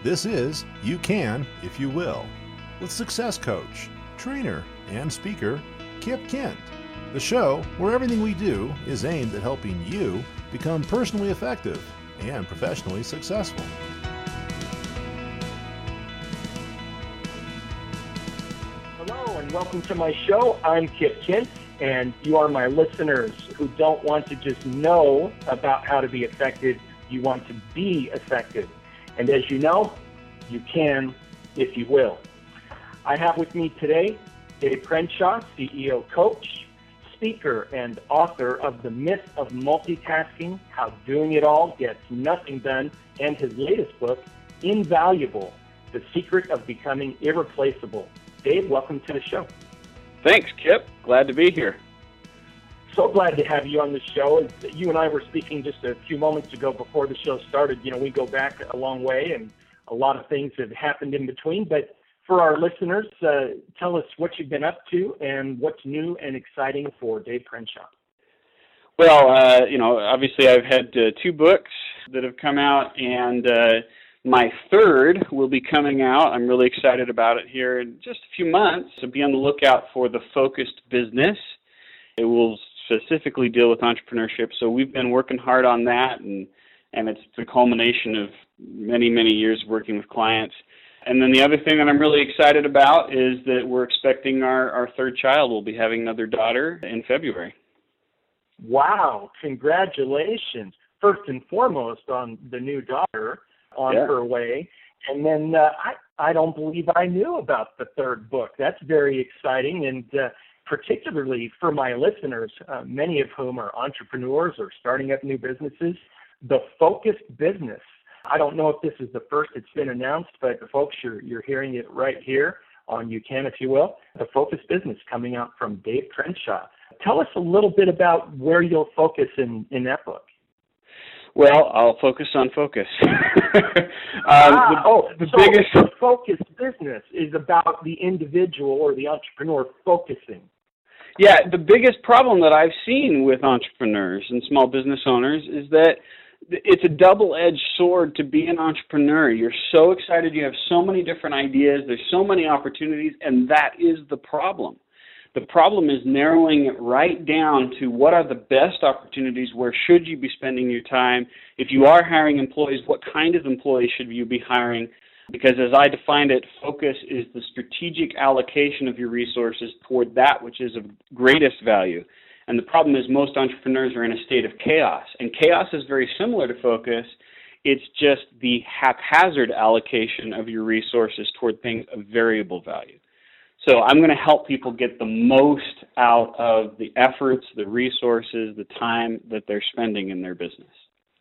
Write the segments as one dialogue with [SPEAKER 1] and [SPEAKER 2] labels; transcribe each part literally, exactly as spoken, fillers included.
[SPEAKER 1] This is You Can If You Will, with success coach, trainer, and speaker, Kip Kent. The show where everything we do is aimed at helping you become personally effective and professionally successful.
[SPEAKER 2] Hello and welcome to my show. I'm Kip Kent, and you are my listeners who don't want to just know about how to be effective. You want to be effective. And as you know, you can if you will. I have with me today Dave Crenshaw, C E O coach, speaker, and author of The Myth of Multitasking, How Doing It All Gets Nothing Done, and his latest book, Invaluable, The Secret of Becoming Irreplaceable. Dave, welcome to the show.
[SPEAKER 3] Thanks, Kip. Glad to be here.
[SPEAKER 2] So glad to have you on the show. You and I were speaking just a few moments ago before the show started. You know, we go back a long way, and a lot of things have happened in between. But for our listeners, uh, tell us what you've been up to and what's new and exciting for Dave Crenshaw.
[SPEAKER 3] Well, uh, you know, obviously I've had uh, two books that have come out, and uh, my third will be coming out. I'm really excited about it here in just a few months. So be on the lookout for The Focused Business. It will specifically deal with entrepreneurship. So we've been working hard on that, and, and it's the culmination of many, many years working with clients. And then the other thing that I'm really excited about is that we're expecting our, our third child. We'll be having another daughter in February.
[SPEAKER 2] Wow, congratulations. First and foremost on the new daughter on
[SPEAKER 3] yeah.
[SPEAKER 2] her way. And then uh, I, I don't believe I knew about the third book. That's very exciting, and uh, particularly for my listeners, uh, many of whom are entrepreneurs or starting up new businesses, The Focused Business. I don't know if this is the first it's been announced, but folks, you're, you're hearing it right here on You Can If You Will. The Focused Business coming out from Dave Crenshaw. Tell us a little bit about where you'll focus in, in that book.
[SPEAKER 3] Well, I'll focus on focus. um,
[SPEAKER 2] ah,
[SPEAKER 3] the,
[SPEAKER 2] oh,
[SPEAKER 3] the
[SPEAKER 2] so
[SPEAKER 3] biggest
[SPEAKER 2] the Focused Business is about the individual or the entrepreneur focusing.
[SPEAKER 3] Yeah, the biggest problem that I've seen with entrepreneurs and small business owners is that it's a double-edged sword to be an entrepreneur. You're so excited, you have so many different ideas, there's so many opportunities, and that is the problem. The problem is narrowing it right down to what are the best opportunities, where should you be spending your time. If you are hiring employees, what kind of employees should you be hiring? Because as I defined it, focus is the strategic allocation of your resources toward that which is of greatest value. And the problem is most entrepreneurs are in a state of chaos. And chaos is very similar to focus. It's just the haphazard allocation of your resources toward things of variable value. So I'm going to help people get the most out of the efforts, the resources, the time that they're spending in their business.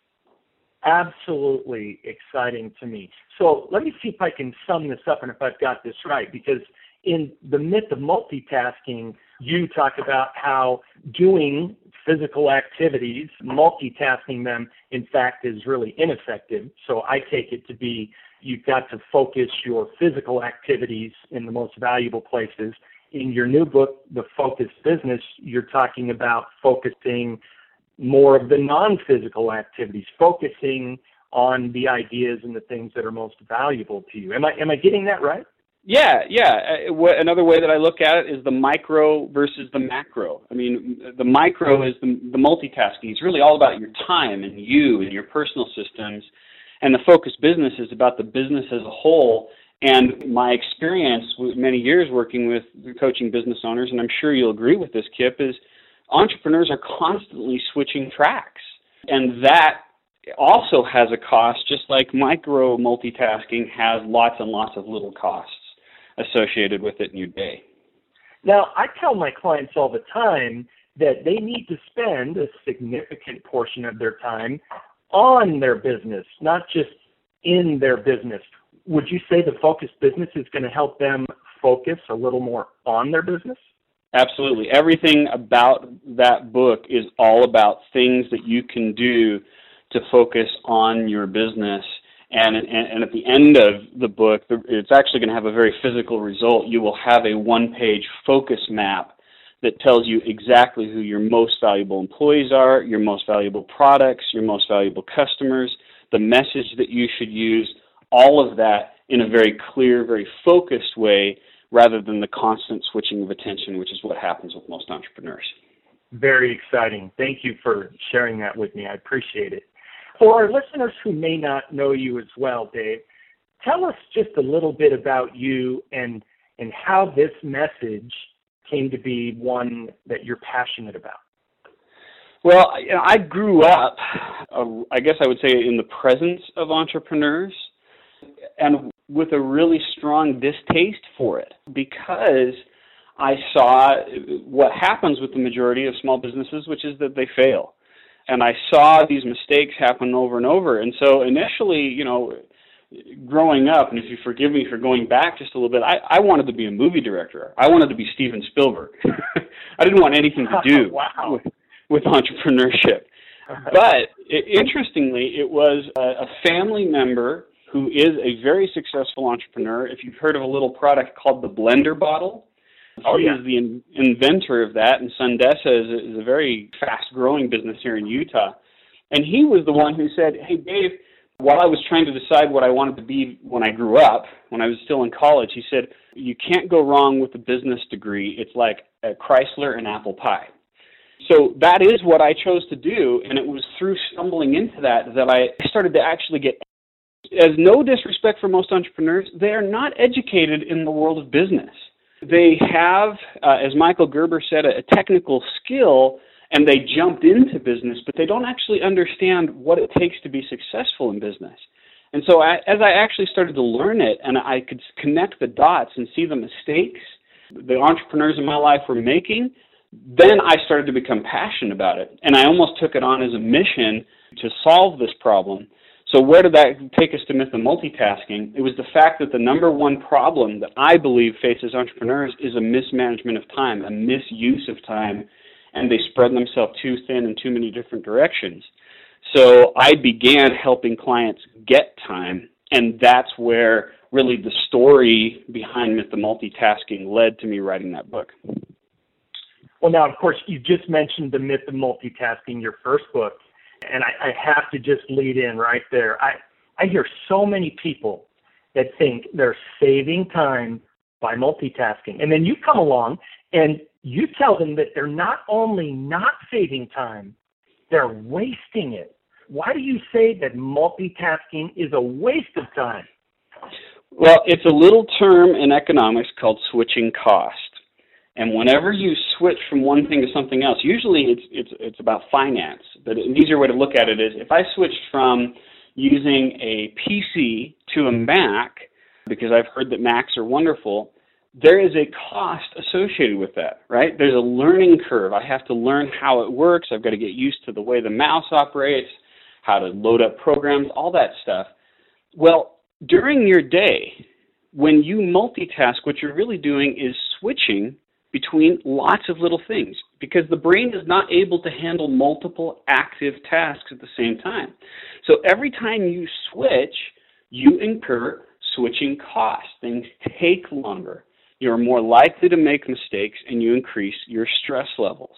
[SPEAKER 2] Absolutely exciting to me. So let me see if I can sum this up and if I've got this right, because in The Myth of Multitasking, you talk about how doing physical activities, multitasking them, in fact, is really ineffective. So I take it to be you've got to focus your physical activities in the most valuable places. In your new book, The Focused Business, you're talking about focusing more of the non-physical activities, focusing on the ideas and the things that are most valuable to you. Am I am I getting that right?
[SPEAKER 3] Yeah, yeah. Another way that I look at it is the micro versus the macro. I mean, the micro is the, the multitasking. It's really all about your time and you and your personal systems. And the focused business is about the business as a whole. And my experience with many years working with coaching business owners, and I'm sure you'll agree with this, Kip, is entrepreneurs are constantly switching tracks. And that also has a cost, just like micro multitasking has lots and lots of little costs associated with it in your day.
[SPEAKER 2] Now, I tell my clients all the time that they need to spend a significant portion of their time on their business, not just in their business. Would you say the focused business is going to help them focus a little more on their business?
[SPEAKER 3] Absolutely. Everything about that book is all about things that you can do to focus on your business. And, and, and at the end of the book, it's actually going to have a very physical result. You will have a one-page focus map that tells you exactly who your most valuable employees are, your most valuable products, your most valuable customers, the message that you should use, all of that in a very clear, very focused way, rather than the constant switching of attention, which is what happens with most entrepreneurs.
[SPEAKER 2] Very exciting. Thank you for sharing that with me. I appreciate it. For our listeners who may not know you as well, Dave, tell us just a little bit about you and and how this message came to be one that you're passionate about.
[SPEAKER 3] Well, you know, I grew up, uh, I guess I would say, in the presence of entrepreneurs and with a really strong distaste for it, because I saw what happens with the majority of small businesses, which is that they fail. And I saw these mistakes happen over and over. And so initially, you know, growing up, and if you forgive me for going back just a little bit, I, I wanted to be a movie director. I wanted to be Steven Spielberg. I didn't want anything to do
[SPEAKER 2] wow.
[SPEAKER 3] with, with entrepreneurship. But it, interestingly, it was a, a family member who is a very successful entrepreneur. If you've heard of a little product called the Blender Bottle,
[SPEAKER 2] oh,
[SPEAKER 3] he
[SPEAKER 2] yeah.
[SPEAKER 3] is the in, inventor of that, and Sundesa is a, is a very fast-growing business here in Utah. And he was the one who said, hey, Dave, while I was trying to decide what I wanted to be when I grew up, when I was still in college, he said, you can't go wrong with a business degree. It's like a Chrysler and apple pie. So that is what I chose to do, and it was through stumbling into that that I started to actually get, as no disrespect for most entrepreneurs, they are not educated in the world of business. They have, uh, as Michael Gerber said, a, a technical skill, and they jumped into business, but they don't actually understand what it takes to be successful in business. And so I, as I actually started to learn it, and I could connect the dots and see the mistakes the entrepreneurs in my life were making, then I started to become passionate about it. And I almost took it on as a mission to solve this problem. So where did that take us to myth of multitasking? It was the fact that the number one problem that I believe faces entrepreneurs is a mismanagement of time, a misuse of time, and they spread themselves too thin in too many different directions. So I began helping clients get time, and that's where really the story behind myth of multitasking led to me writing that book.
[SPEAKER 2] Well, now, of course, you just mentioned the myth of multitasking, your first book. And I, I have to just lead in right there. I, I hear so many people that think they're saving time by multitasking. And then you come along and you tell them that they're not only not saving time, they're wasting it. Why do you say that multitasking is a waste of time?
[SPEAKER 3] Well, it's a little term in economics called switching cost. And whenever you switch from one thing to something else, usually it's it's it's about finance. But an easier way to look at it is if I switched from using a P C to a Mac, because I've heard that Macs are wonderful, there is a cost associated with that, right? There's a learning curve. I have to learn how it works. I've got to get used to the way the mouse operates, how to load up programs, all that stuff. Well, during your day, when you multitask, what you're really doing is switching between lots of little things, because the brain is not able to handle multiple active tasks at the same time. So every time you switch, you incur switching costs. Things take longer. You're more likely to make mistakes, and you increase your stress levels.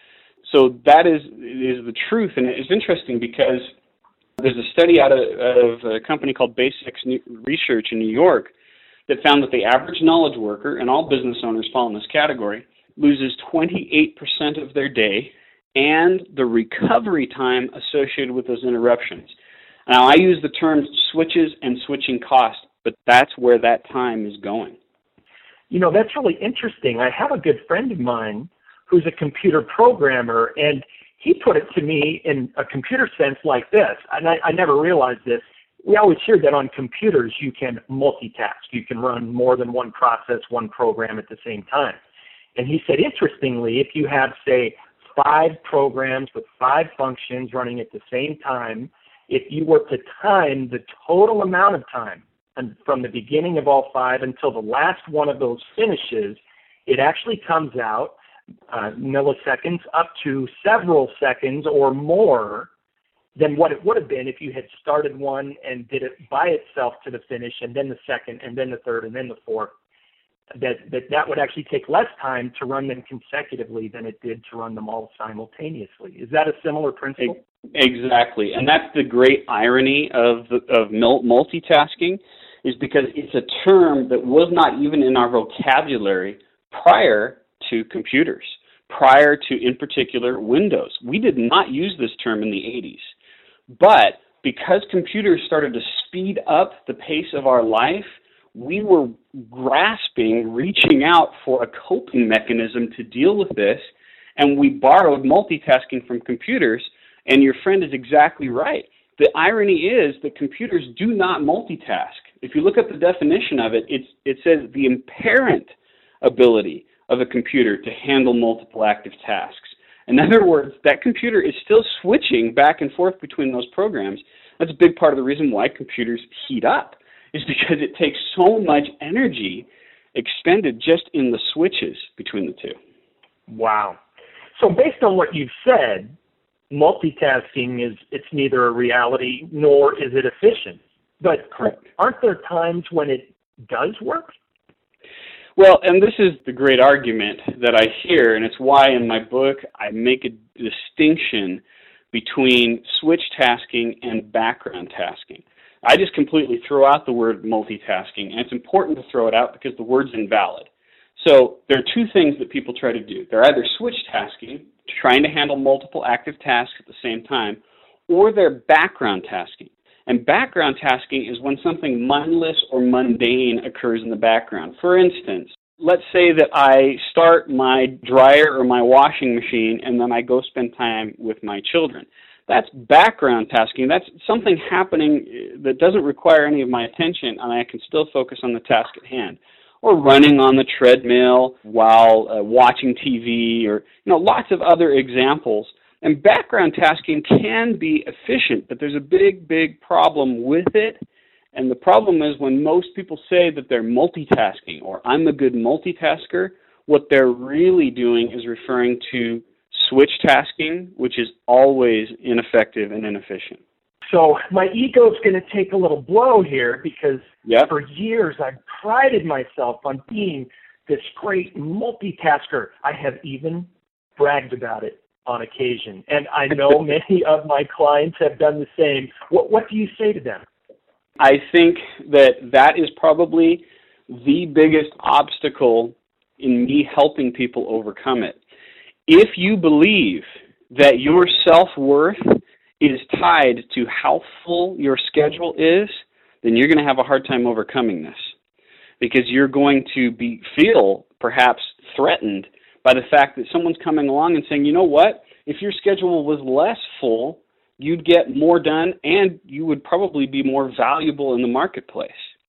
[SPEAKER 3] So that is is the truth, and it's interesting because there's a study out of, out of a company called Basics Research in New York that found that the average knowledge worker, and all business owners fall in this category, loses twenty-eight percent of their day and the recovery time associated with those interruptions. Now, I use the term switches and switching costs, but that's where that time is going.
[SPEAKER 2] You know, that's really interesting. I have a good friend of mine who's a computer programmer, and he put it to me in a computer sense like this, and I, I never realized this. We always hear that on computers you can multitask. You can run more than one process, one program at the same time. And he said, interestingly, if you have, say, five programs with five functions running at the same time, if you were to time the total amount of time and from the beginning of all five until the last one of those finishes, it actually comes out uh, milliseconds up to several seconds or more than what it would have been if you had started one and did it by itself to the finish, and then the second, and then the third, and then the fourth. that, that that would actually take less time to run them consecutively than it did to run them all simultaneously. Is that a similar principle?
[SPEAKER 3] Exactly, and that's the great irony of the, of multitasking, is because it's a term that was not even in our vocabulary prior to computers, prior to, in particular, Windows. We did not use this term in the eighties, but because computers started to speed up the pace of our life, we were grasping, reaching out for a coping mechanism to deal with this, and we borrowed multitasking from computers. And your friend is exactly right. The irony is that computers do not multitask. If you look at the definition of it, it's, it says the inherent ability of a computer to handle multiple active tasks. In other words, that computer is still switching back and forth between those programs. That's a big part of the reason why computers heat up, is because it takes so much energy expended just in the switches between the two.
[SPEAKER 2] Wow. So based on what you've said, multitasking is, it's neither a reality nor is it efficient. But
[SPEAKER 3] Correct.
[SPEAKER 2] Aren't there times when it does work?
[SPEAKER 3] Well, and this is the great argument that I hear, and it's why in my book I make a distinction between switch tasking and background tasking. I just completely throw out the word multitasking, and it's important to throw it out because the word's invalid. So there are two things that people try to do. They're either switch tasking, trying to handle multiple active tasks at the same time, or they're background tasking. And background tasking is when something mindless or mundane occurs in the background. For instance, let's say that I start my dryer or my washing machine and then I go spend time with my children. That's background tasking. That's something happening that doesn't require any of my attention, and I can still focus on the task at hand. Or running on the treadmill while uh, watching T V, or you know, lots of other examples. And background tasking can be efficient, but there's a big, big problem with it. And the problem is when most people say that they're multitasking or I'm a good multitasker, what they're really doing is referring to switch tasking, which is always ineffective and inefficient.
[SPEAKER 2] So my ego's going to take a little blow here because
[SPEAKER 3] yep.
[SPEAKER 2] for years I've prided myself on being this great multitasker. I have even bragged about it on occasion, and I know many of my clients have done the same. What, what do you say to them?
[SPEAKER 3] I think that that is probably the biggest obstacle in me helping people overcome it. If you believe that your self-worth is tied to how full your schedule is, then you're going to have a hard time overcoming this, because you're going to be feel perhaps threatened by the fact that someone's coming along and saying, you know what, if your schedule was less full, you'd get more done and you would probably be more valuable in the marketplace.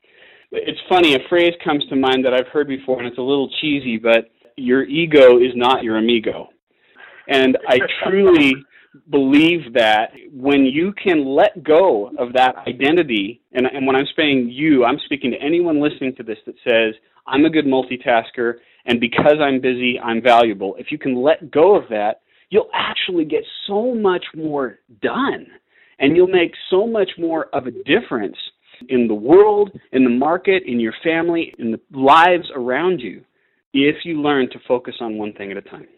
[SPEAKER 3] It's funny, a phrase comes to mind that I've heard before, and it's a little cheesy, but your ego is not your amigo. And I truly believe that when you can let go of that identity, and, and when I'm saying you, I'm speaking to anyone listening to this that says, I'm a good multitasker, and because I'm busy, I'm valuable. If you can let go of that, you'll actually get so much more done, and you'll make so much more of a difference in the world, in the market, in your family, in the lives around you, if you learn to focus on one thing at a time.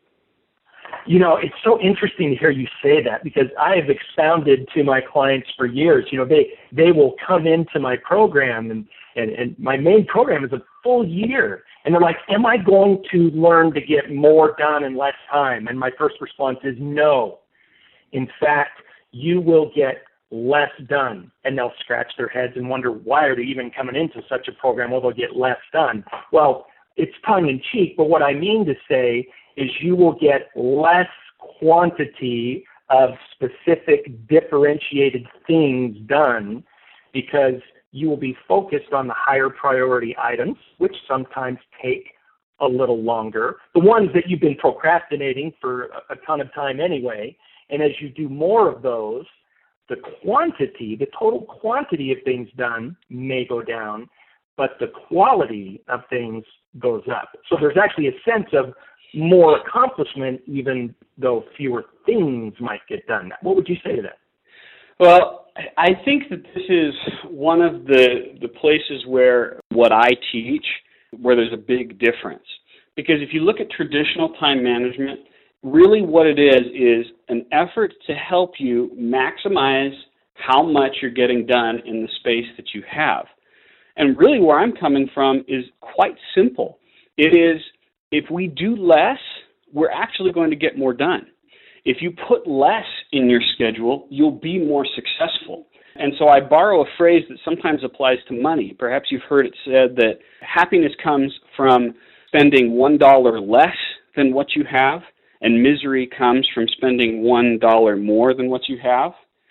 [SPEAKER 2] You know, it's so interesting to hear you say that, because I have expounded to my clients for years. You know, they, they will come into my program, and, and, and my main program is a full year. And they're like, am I going to learn to get more done in less time? And my first response is no. In fact, you will get less done. And they'll scratch their heads and wonder, why are they even coming into such a program? Well, they'll get less done. Well, it's tongue in cheek, but what I mean to say is you will get less quantity of specific differentiated things done, because you will be focused on the higher priority items, which sometimes take a little longer, the ones that you've been procrastinating for a ton of time anyway. And as you do more of those, the quantity, the total quantity of things done may go down, but the quality of things goes up. So there's actually a sense of more accomplishment, even though fewer things might get done. What would you say to that?
[SPEAKER 3] Well, I think that this is one of the, the places where what I teach where there's a big difference. Because if you look at traditional time management, really what it is is an effort to help you maximize how much you're getting done in the space that you have. And really where I'm coming from is quite simple. It is, if we do less, we're actually going to get more done. If you put less in your schedule, you'll be more successful. And so I borrow a phrase that sometimes applies to money. Perhaps you've heard it said that happiness comes from spending one dollar less than what you have, and misery comes from spending one dollar more than what you have.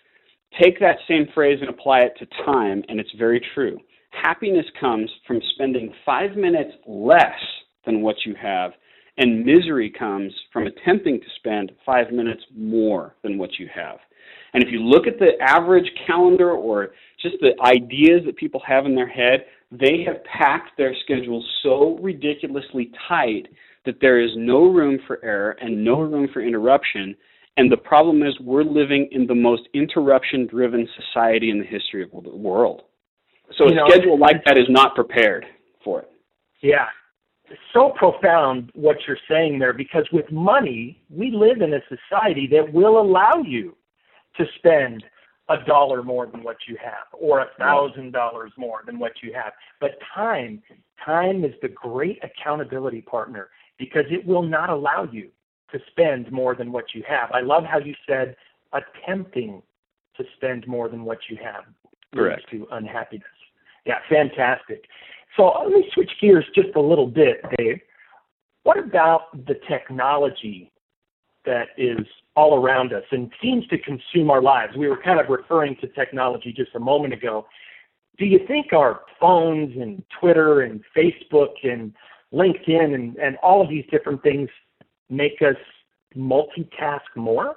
[SPEAKER 3] Take that same phrase and apply it to time, and it's very true. Happiness comes from spending five minutes less than what you have, and misery comes from attempting to spend five minutes more than what you have. And if you look at the average calendar or just the ideas that people have in their head, they have packed their schedules so ridiculously tight that there is no room for error and no room for interruption. And the problem is we're living in the most interruption-driven society in the history of the world. So you a know, schedule like that is not prepared for it.
[SPEAKER 2] Yeah. It's so profound what you're saying there, because with money, we live in a society that will allow you to spend a dollar more than what you have, or a thousand dollars more than what you have. But time, time is the great accountability partner, because it will not allow you to spend more than what you have. I love how you said attempting to spend more than what you have
[SPEAKER 3] Correct.
[SPEAKER 2] leads to unhappiness. Yeah, fantastic. So let me switch gears just a little bit, Dave. What about the technology that is all around us and seems to consume our lives? We were kind of referring to technology just a moment ago. Do you think our phones and Twitter and Facebook and LinkedIn and, and all of these different things make us multitask more?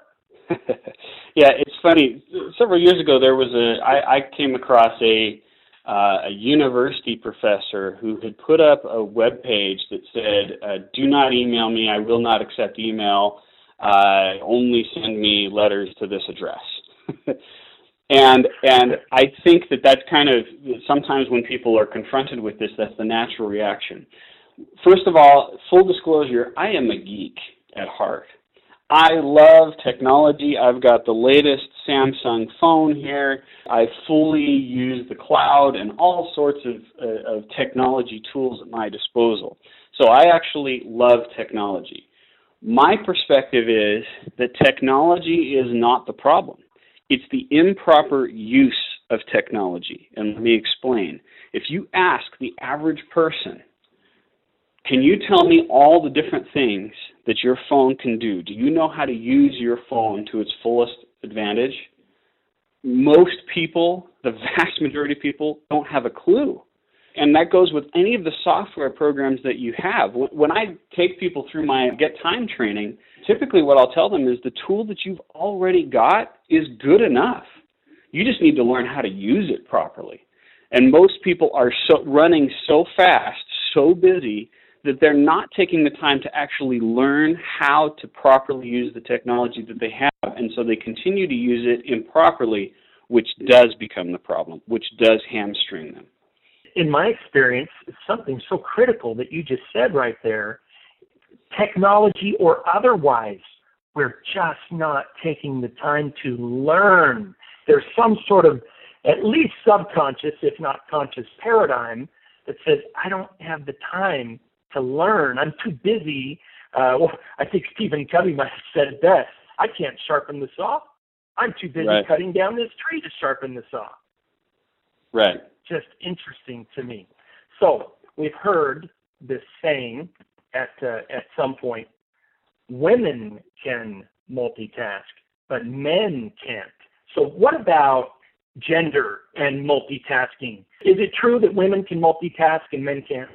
[SPEAKER 3] Yeah, it's funny. Several years ago, there was a, I, I came across a, uh, a university professor who had put up a web page that said, uh, do not email me, I will not accept email, uh, only send me letters to this address. and and I think that that's kind of, sometimes when people are confronted with this, that's the natural reaction. First of all, full disclosure, I am a geek at heart. I love technology. I've got the latest Samsung phone here. I fully use the cloud and all sorts of, uh, of technology tools at my disposal. So I actually love technology. My perspective is that technology is not the problem. It's the improper use of technology. And let me explain. If you ask the average person, can you tell me all the different things that your phone can do? Do you know how to use your phone to its fullest advantage? Most people, the vast majority of people, don't have a clue. And that goes with any of the software programs that you have. When I take people through my Get Time training, typically what I'll tell them is the tool that you've already got is good enough. You just need to learn how to use it properly. And most people are so, running so fast, so busy, that they're not taking the time to actually learn how to properly use the technology that they have, and so they continue to use it improperly, which does become the problem, which does hamstring them.
[SPEAKER 2] In my experience, it's something so critical that you just said right there, technology or otherwise, we're just not taking the time to learn. There's some sort of, at least subconscious, if not conscious paradigm that says, I don't have the time to learn. I'm too busy. Uh, well, I think Stephen Covey might have said it best. I can't sharpen the saw. I'm too busy right. cutting down this tree to sharpen the saw.
[SPEAKER 3] Right.
[SPEAKER 2] Just interesting to me. So we've heard this saying at uh, at some point, women can multitask, but men can't. So what about gender and multitasking? Is it true that women can multitask and men can't?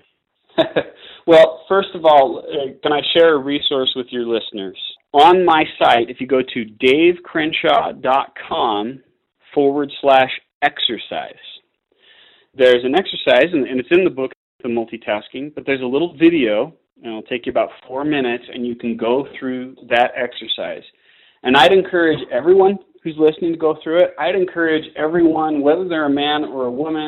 [SPEAKER 3] Well, first of all, uh, can I share a resource with your listeners? On my site, if you go to davecrenshaw.com forward slash exercise, there's an exercise, and, and it's in the book, The Multitasking, but there's a little video, and it'll take you about four minutes, and you can go through that exercise. And I'd encourage everyone who's listening to go through it. I'd encourage everyone, whether they're a man or a woman,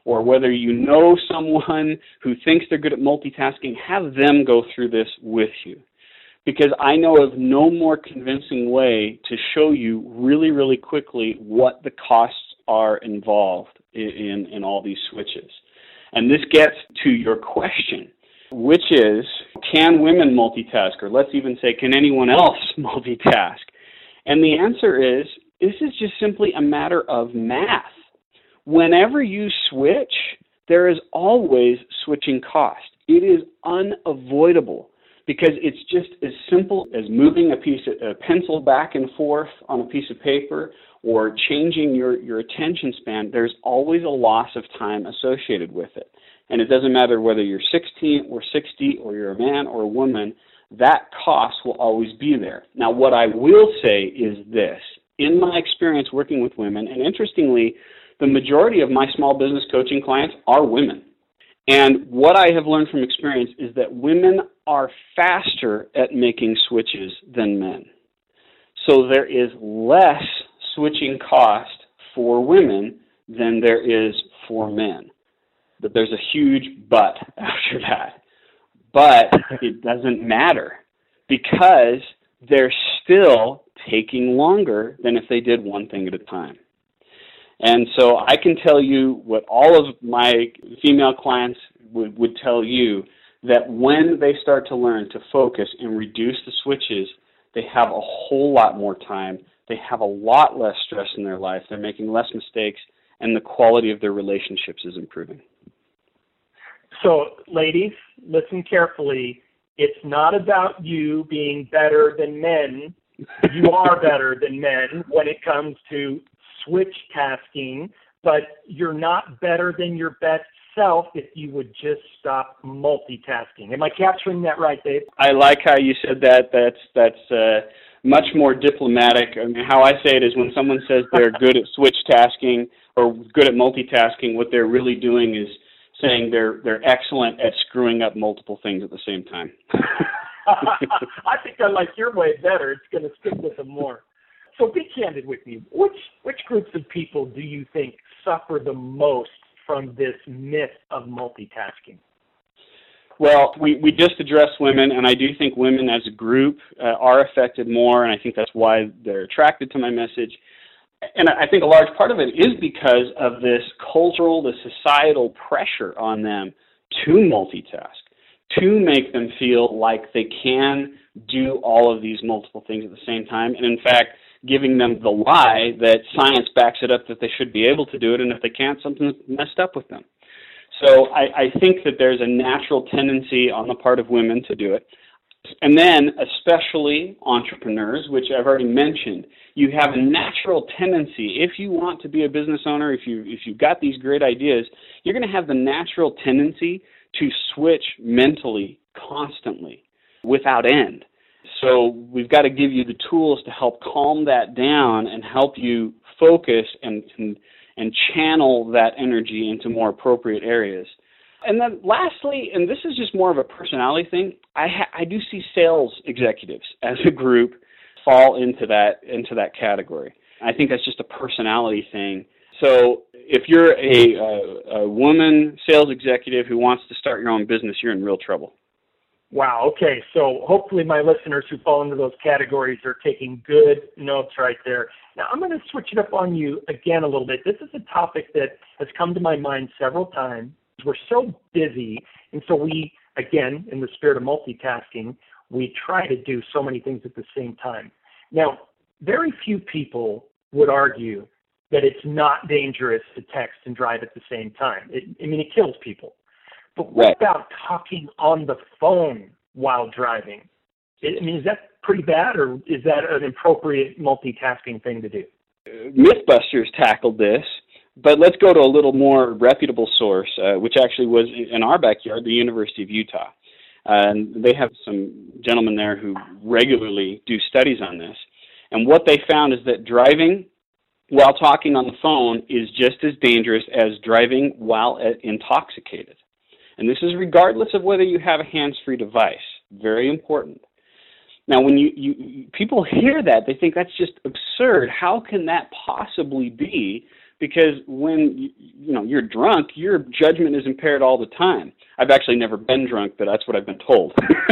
[SPEAKER 3] or whether you know someone who thinks they're good at multitasking, have them go through this with you. Because I know of no more convincing way to show you really, really quickly what the costs are involved in, in, in all these switches. And this gets to your question, which is, can women multitask? Or let's even say, can anyone else multitask? And the answer is, this is just simply a matter of math. Whenever you switch, there is always switching cost. It is unavoidable because it's just as simple as moving a piece of a pencil back and forth on a piece of paper or changing your, your attention span. There's always a loss of time associated with it. And it doesn't matter whether you're sixteen or sixty or you're a man or a woman, that cost will always be there. Now, what I will say is this. In my experience working with women, and interestingly, the majority of my small business coaching clients are women. And what I have learned from experience is that women are faster at making switches than men. So there is less switching cost for women than there is for men. But there's a huge but after that. But it doesn't matter because they're still taking longer than if they did one thing at a time. And so I can tell you what all of my female clients would, would tell you, that when they start to learn to focus and reduce the switches, they have a whole lot more time. They have a lot less stress in their life. They're making less mistakes, and the quality of their relationships is improving.
[SPEAKER 2] So, ladies, listen carefully. It's not about you being better than men. You are better than men when it comes to switch tasking, but you're not better than your best self if you would just stop multitasking. Am I capturing that right, Dave?
[SPEAKER 3] I like how you said that. That's that's uh, much more diplomatic. I mean, how I say it is when someone says they're good at switch tasking or good at multitasking, what they're really doing is saying they're they're excellent at screwing up multiple things at the same time.
[SPEAKER 2] I think I like your way better. It's going to stick with them more. So be candid with me. Which which groups of people do you think suffer the most from this myth of multitasking?
[SPEAKER 3] Well, we, we just addressed women, and I do think women as a group uh, are affected more, and I think that's why they're attracted to my message. And I think a large part of it is because of this cultural, the societal pressure on them to multitask, to make them feel like they can do all of these multiple things at the same time, and in fact, giving them the lie that science backs it up that they should be able to do it, and if they can't, something's messed up with them. So I, I think that there's a natural tendency on the part of women to do it. And then, especially entrepreneurs, which I've already mentioned, you have a natural tendency, if you want to be a business owner, if, you, if you've got these great ideas, you're going to have the natural tendency to switch mentally constantly without end. So we've got to give you the tools to help calm that down and help you focus and, and, and channel that energy into more appropriate areas. And then lastly, and this is just more of a personality thing, I, ha- I do see sales executives as a group fall into that into that category. I think that's just a personality thing. So if you're a, a, a woman sales executive who wants to start your own business, you're in real trouble.
[SPEAKER 2] Wow, okay. So hopefully my listeners who fall into those categories are taking good notes right there. Now I'm going to switch it up on you again a little bit. This is a topic that has come to my mind several times. We're so busy, and so we, again, in the spirit of multitasking, we try to do so many things at the same time. Now, very few people would argue that it's not dangerous to text and drive at the same time. It, I mean, it kills people. But what
[SPEAKER 3] right.
[SPEAKER 2] about talking on the phone while driving? I mean, is that pretty bad, or is that an appropriate multitasking thing to do?
[SPEAKER 3] Mythbusters tackled this, but let's go to a little more reputable source, uh, which actually was in our backyard, the University of Utah. Uh, and they have some gentlemen there who regularly do studies on this. And what they found is that driving while talking on the phone is just as dangerous as driving while intoxicated. And this is regardless of whether you have a hands-free device. Very important. Now, when you, you people hear that, they think that's just absurd. How can that possibly be? because when you, you know you're drunk, your judgment is impaired all the time. I've actually never been drunk, but that's what I've been told.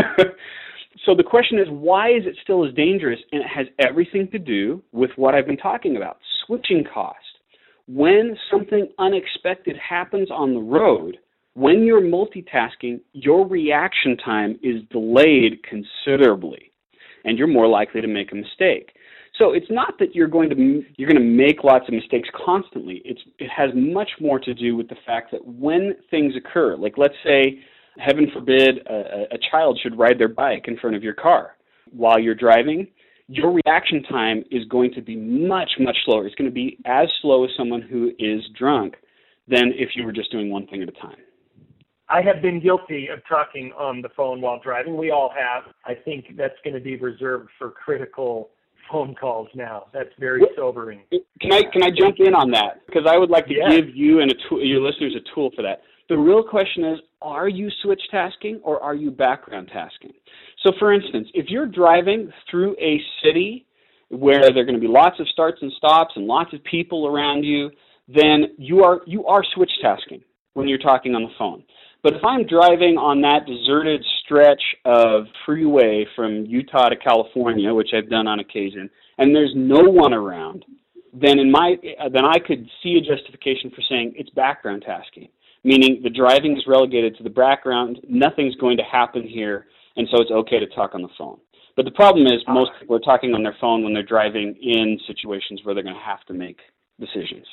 [SPEAKER 3] So the question is, why is it still as dangerous? And it has everything to do with what I've been talking about, switching cost. When something unexpected happens on the road, when you're multitasking, your reaction time is delayed considerably, and you're more likely to make a mistake. So it's not that you're going to you're going to make lots of mistakes constantly. It's it has much more to do with the fact that when things occur, like let's say, heaven forbid, a, a child should ride their bike in front of your car while you're driving, your reaction time is going to be much, much slower. It's going to be as slow as someone who is drunk than if you were just doing one thing at a time.
[SPEAKER 2] I have been guilty of talking on the phone while driving. We all have. I think that's going to be reserved for critical phone calls now. That's very sobering.
[SPEAKER 3] Can I can I jump in on that? Because I would like to
[SPEAKER 2] yes.
[SPEAKER 3] give you and a tool, your listeners a tool for that. The real question is, are you switch tasking or are you background tasking? So for instance, if you're driving through a city where there are going to be lots of starts and stops and lots of people around you, then you are you are switch tasking when you're talking on the phone. But if I'm driving on that deserted stretch of freeway from Utah to California, which I've done on occasion, and there's no one around, then in my then I could see a justification for saying it's background tasking, meaning the driving is relegated to the background, nothing's going to happen here, and so it's okay to talk on the phone. But the problem is most people are talking on their phone when they're driving in situations where they're going to have to make decisions.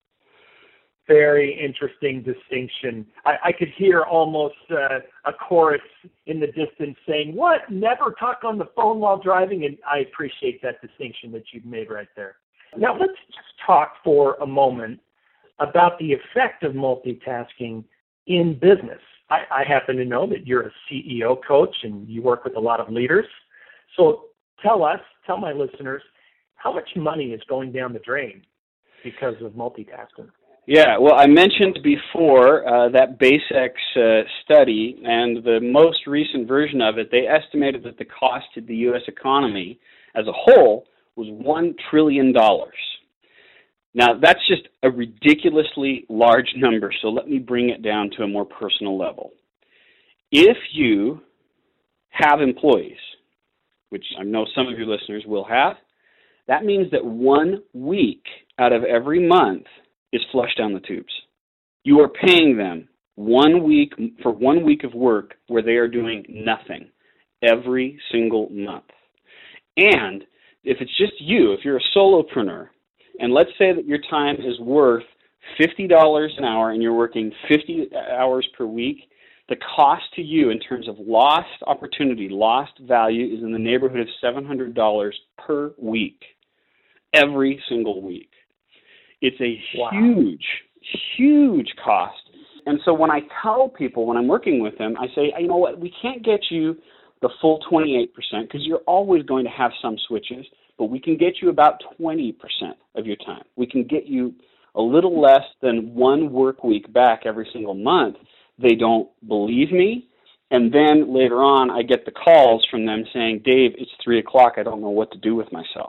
[SPEAKER 2] Very interesting distinction. I, I could hear almost uh, a chorus in the distance saying, what, never talk on the phone while driving? And I appreciate that distinction that you've made right there. Now let's just talk for a moment about the effect of multitasking in business. I, I happen to know that you're a C E O coach and you work with a lot of leaders. So tell us, tell my listeners, how much money is going down the drain because of multitasking?
[SPEAKER 3] Yeah, well, I mentioned before uh, that BaseX uh, study, and the most recent version of it, they estimated that the cost to the U S economy as a whole was one trillion dollars. Now, that's just a ridiculously large number, so let me bring it down to a more personal level. If you have employees, which I know some of your listeners will have, that means that one week out of every month is flushed down the tubes. You are paying them one week for one week of work where they are doing nothing every single month. And if it's just you, if you're a solopreneur, and let's say that your time is worth fifty dollars an hour and you're working fifty hours per week, the cost to you in terms of lost opportunity, lost value is in the neighborhood of seven hundred dollars per week, every single week. It's a wow. huge, huge cost. And so when I tell people, when I'm working with them, I say, you know what, we can't get you the full twenty-eight percent because you're always going to have some switches, but we can get you about twenty percent of your time. We can get you a little less than one work week back every single month. They don't believe me. And then later on, I get the calls from them saying, Dave, it's three o'clock. I don't know what to do with myself.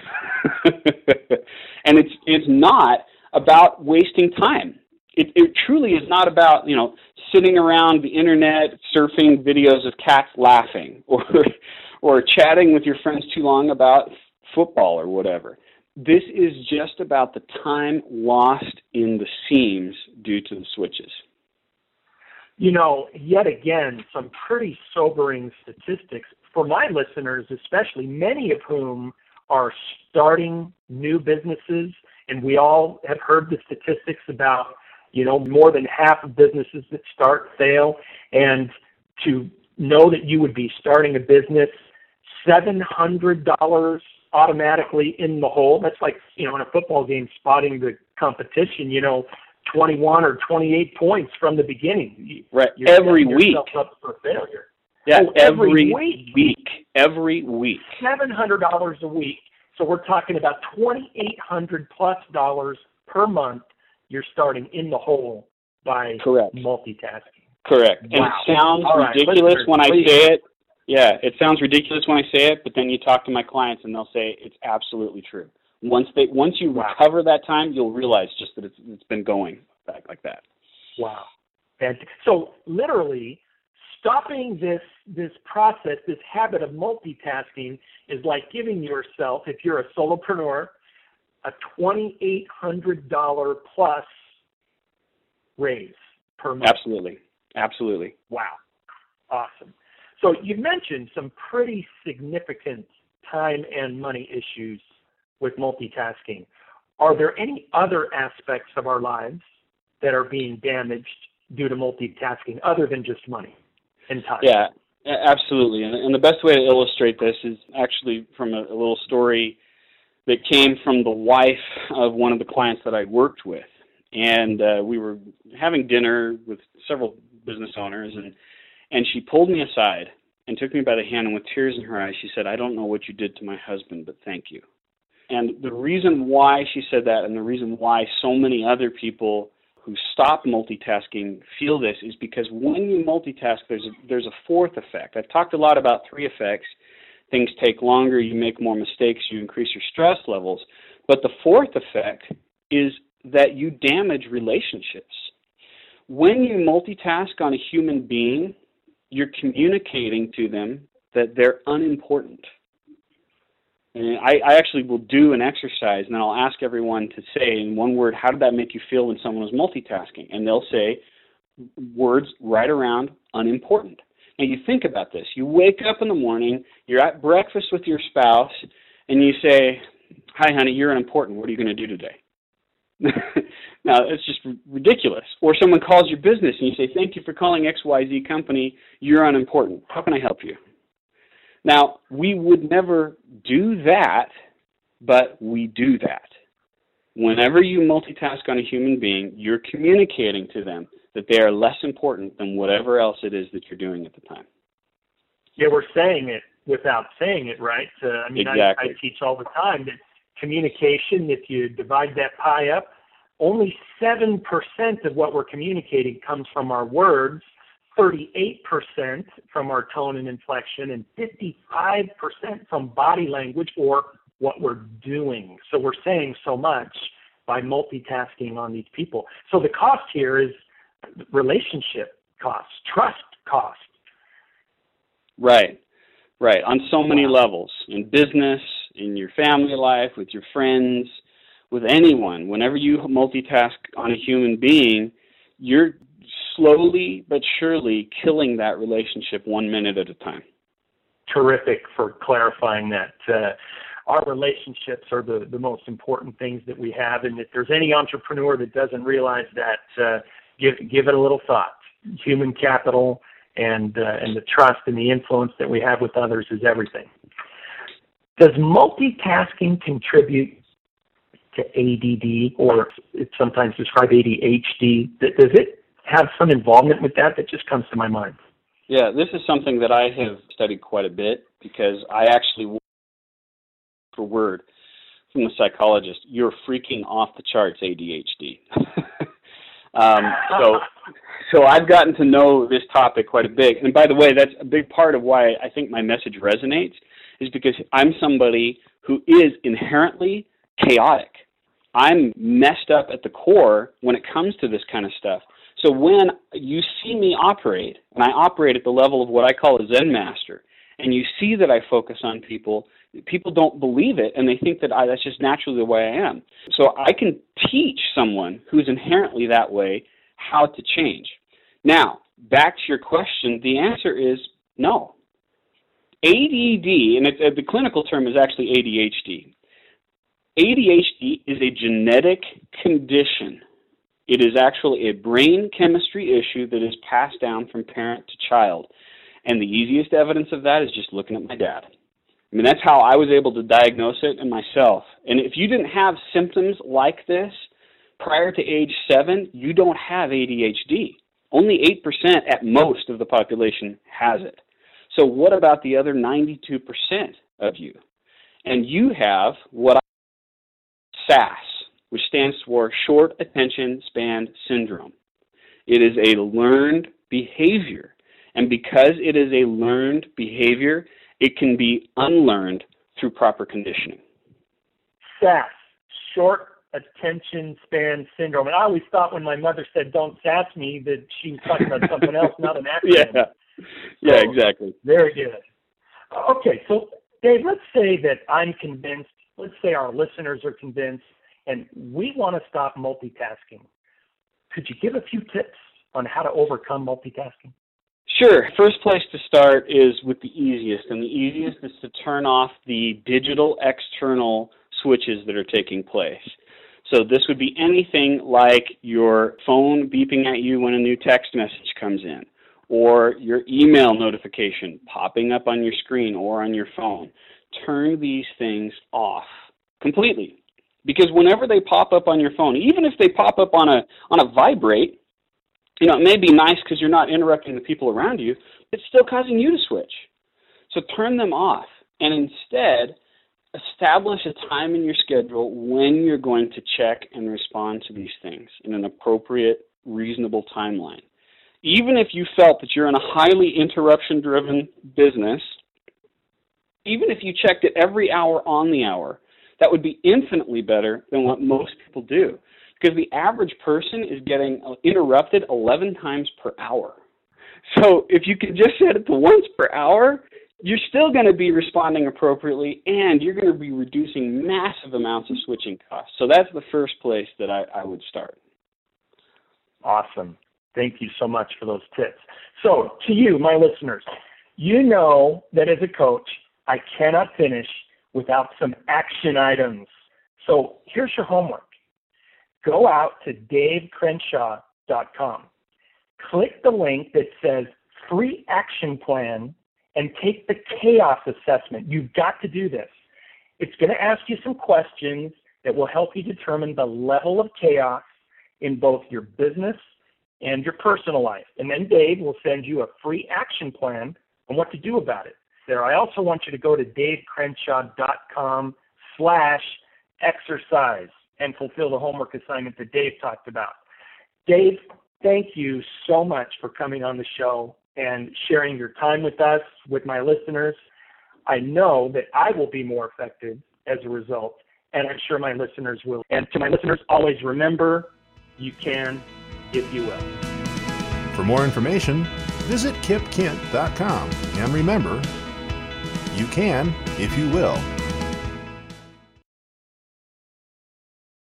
[SPEAKER 3] And it's it's not about wasting time. It, it truly is not about, you know, sitting around the internet surfing videos of cats laughing or or chatting with your friends too long about football or whatever. This is just about the time lost in the seams due to the switches.
[SPEAKER 2] You know, yet again, some pretty sobering statistics for my listeners, especially, many of whom are starting new businesses, and we all have heard the statistics about, you know, more than half of businesses that start fail, and to know that you would be starting a business seven hundred dollars automatically in the hole, that's like, you know, in a football game spotting the competition, you know, twenty-one or twenty-eight points from the beginning.
[SPEAKER 3] Right,
[SPEAKER 2] You're
[SPEAKER 3] every week.
[SPEAKER 2] Up for failure.
[SPEAKER 3] Yeah,
[SPEAKER 2] oh,
[SPEAKER 3] every,
[SPEAKER 2] every week.
[SPEAKER 3] week. Every week.
[SPEAKER 2] seven hundred dollars a week. So we're talking about twenty-eight hundred dollars plus dollars per month you're starting in the hole by
[SPEAKER 3] Correct.
[SPEAKER 2] multitasking.
[SPEAKER 3] Correct. And
[SPEAKER 2] wow.
[SPEAKER 3] it sounds
[SPEAKER 2] All right,
[SPEAKER 3] ridiculous when I
[SPEAKER 2] please.
[SPEAKER 3] say it. Yeah, it sounds ridiculous when I say it, but then you talk to my clients and they'll say it's absolutely true. Once they, once you
[SPEAKER 2] wow.
[SPEAKER 3] recover that time, you'll realize just that it's, it's been going back like that.
[SPEAKER 2] Wow. And so literally stopping this, this process, this habit of multitasking is like giving yourself, if you're a solopreneur, a twenty-eight hundred dollars plus raise per month.
[SPEAKER 3] Absolutely. Absolutely.
[SPEAKER 2] Wow. Awesome. So you mentioned some pretty significant time and money issues with multitasking. Are there any other aspects of our lives that are being damaged due to multitasking other than just money and time?
[SPEAKER 3] Yeah, absolutely. And, and the best way to illustrate this is actually from a, a little story that came from the wife of one of the clients that I worked with. And uh, we were having dinner with several business owners, and, and she pulled me aside and took me by the hand, and with tears in her eyes, she said, "I don't know what you did to my husband, but thank you." And the reason why she said that, and the reason why so many other people who stop multitasking feel this, is because when you multitask, there's a, there's a fourth effect. I've talked a lot about three effects. Things take longer, you make more mistakes, you increase your stress levels. But the fourth effect is that you damage relationships. When you multitask on a human being, you're communicating to them that they're unimportant. And I, I actually will do an exercise, and I'll ask everyone to say in one word, how did that make you feel when someone was multitasking? And they'll say words right around unimportant. Now you think about this. You wake up in the morning, you're at breakfast with your spouse, and you say, "Hi, honey, you're unimportant. What are you going to do today?" Now, it's just ridiculous. Or someone calls your business and you say, "Thank you for calling X Y Z company. You're unimportant. How can I help you?" Now, we would never do that, but we do that. Whenever you multitask on a human being, you're communicating to them that they are less important than whatever else it is that you're doing at the time.
[SPEAKER 2] Yeah, we're saying it without saying it, right? Uh, I mean,
[SPEAKER 3] exactly.
[SPEAKER 2] I, I teach all the time that communication, if you divide that pie up, only seven percent of what we're communicating comes from our words, thirty-eight percent from our tone and inflection, and fifty-five percent from body language or what we're doing. So we're saying so much by multitasking on these people. So the cost here is relationship costs, trust cost.
[SPEAKER 3] Right, right. On so many levels, in business, in your family life, with your friends, with anyone. Whenever you multitask on a human being, you're slowly but surely killing that relationship one minute at a time.
[SPEAKER 2] Terrific for clarifying that. Uh, our relationships are the, the most important things that we have, and if there's any entrepreneur that doesn't realize that, uh, give give it a little thought. Human capital and uh, and the trust and the influence that we have with others is everything. Does multitasking contribute to A D D, or it's sometimes described A D H D? Does it have some involvement with that? That just comes to my mind.
[SPEAKER 3] Yeah, this is something that I have studied quite a bit because I actually, for word from the psychologist, you're freaking off the charts A D H D. um, so, so I've gotten to know this topic quite a bit. And by the way, that's a big part of why I think my message resonates, is because I'm somebody who is inherently chaotic. I'm messed up at the core when it comes to this kind of stuff. So when you see me operate, and I operate at the level of what I call a Zen master, and you see that I focus on people, people don't believe it, and they think that I, that's just naturally the way I am. So I can teach someone who's inherently that way how to change. Now, back to your question, the answer is no. A D D, and it's, uh, the clinical term is actually A D H D. A D H D is a genetic condition. It is actually a brain chemistry issue that is passed down from parent to child. And the easiest evidence of that is just looking at my dad. I mean, that's how I was able to diagnose it in myself. And if you didn't have symptoms like this prior to age seven, you don't have A D H D. Only eight percent at most of the population has it. So what about the other ninety-two percent of you? And you have what I S A S, which stands for Short Attention Span Syndrome. It is a learned behavior. And because it is a learned behavior, it can be unlearned through proper conditioning.
[SPEAKER 2] S A S. short attention span syndrome. And I always thought when my mother said, "Don't sass me," that she was talking about something else, not an accident.
[SPEAKER 3] Yeah, yeah,
[SPEAKER 2] so,
[SPEAKER 3] exactly.
[SPEAKER 2] Very good. Okay, so Dave, let's say that I'm convinced, let's say our listeners are convinced, and we want to stop multitasking. Could you give a few tips on how to overcome multitasking?
[SPEAKER 3] Sure. First place to start is with the easiest, and the easiest is to turn off the digital external switches that are taking place. So this would be anything like your phone beeping at you when a new text message comes in, or your email notification popping up on your screen or on your phone. Turn these things off completely. Because whenever they pop up on your phone, even if they pop up on a on a vibrate, you know, it may be nice because you're not interrupting the people around you, it's still causing you to switch. So turn them off, and instead establish a time in your schedule when you're going to check and respond to these things in an appropriate, reasonable timeline. Even if you felt that you're in a highly interruption-driven business, even if you checked it every hour on the hour, that would be infinitely better than what most people do, because the average person is getting interrupted eleven times per hour. So if you could just set it to once per hour, you're still going to be responding appropriately, and you're going to be reducing massive amounts of switching costs. So that's the first place that I, I would start.
[SPEAKER 2] Awesome. Thank you so much for those tips. So to you, my listeners, you know that as a coach, I cannot finish without some action items. So here's your homework. Go out to dave crenshaw dot com. Click the link that says free action plan and take the chaos assessment. You've got to do this. It's going to ask you some questions that will help you determine the level of chaos in both your business and your personal life. And then Dave will send you a free action plan on what to do about it. There, I also want you to go to dave crenshaw dot com slash exercise and fulfill the homework assignment that Dave talked about. Dave, thank you so much for coming on the show and sharing your time with us, with my listeners. I know that I will be more effective as a result, and I'm sure my listeners will. And to my listeners, always remember, you can if you will.
[SPEAKER 1] For more information, visit kip kent dot com. And remember, you can if you will.